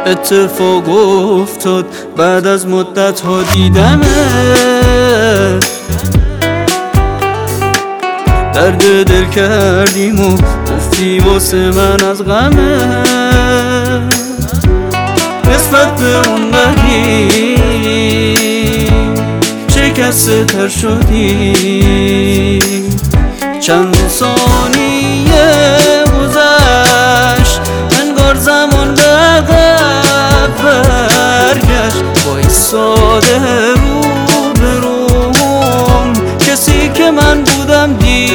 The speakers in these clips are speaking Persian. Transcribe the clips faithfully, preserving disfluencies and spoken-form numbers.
اتفاق افتاد بعد از مدت ها دیدمت، درد دل کردیم و گفتی واسه من از غمت. نسبت به اون قدیم شکسته تر شدی، چند ثانیه گذشت انگار زمان به عقب برگشت. وایساده رو به روم کسی که من بودم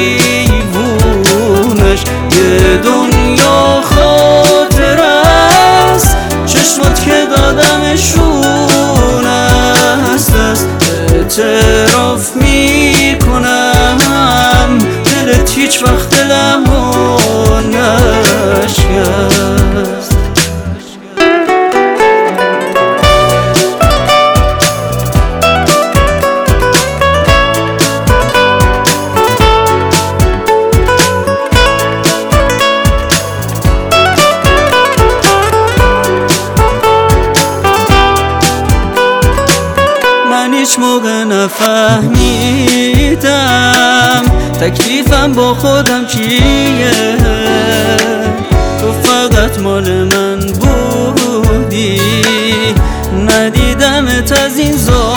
دیوونش، یه دنیا خاطر است چشمات که دادمشون از دست. اعتراف میکنم دلت هیچ وقت دلمو نشکست. هیچ موقع نفهمیدم تکلیفم با خودم چیه، تو فقط مال من بودی ندیدمت از این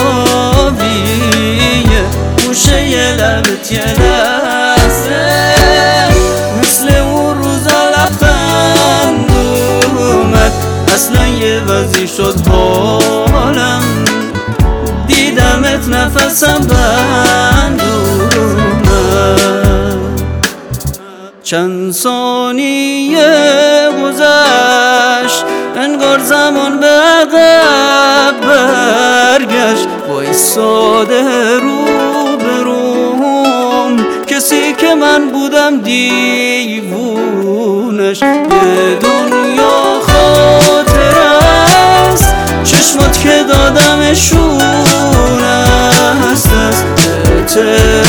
زاویه. گوشه یه لبت یه لحظه مثل اون روزا لبخند اومد، اصلا یه وضعی شد حالم دیدمت نفسم بند اومد. چند ثانیه گذشت انگار زمان به عقب برگشت. وایساده رو به روم کسی که من بودم دیوونش، یه دنیا خاطر است چشمات که دادمشون از دست.